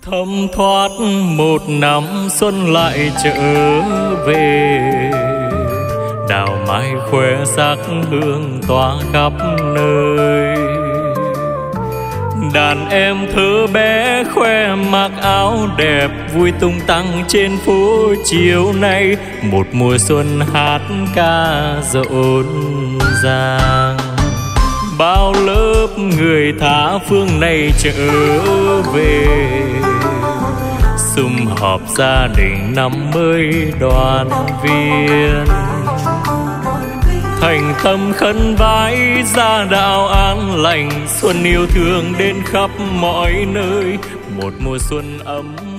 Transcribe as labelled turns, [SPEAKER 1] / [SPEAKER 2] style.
[SPEAKER 1] Thấm thoát một năm xuân lại trở về, đào mai khoe sắc hương tỏa khắp nơi. Đàn em thơ bé khoe mặc áo đẹp, vui tung tăng trên phố chiều nay. Một mùa xuân hát ca rộn ràng, bao lớp người tha phương này trở về, sum họp gia đình năm mới đoàn viên. Thành tâm khấn vái gia đạo an lành, xuân yêu thương đến khắp mọi nơi. Một mùa xuân ấm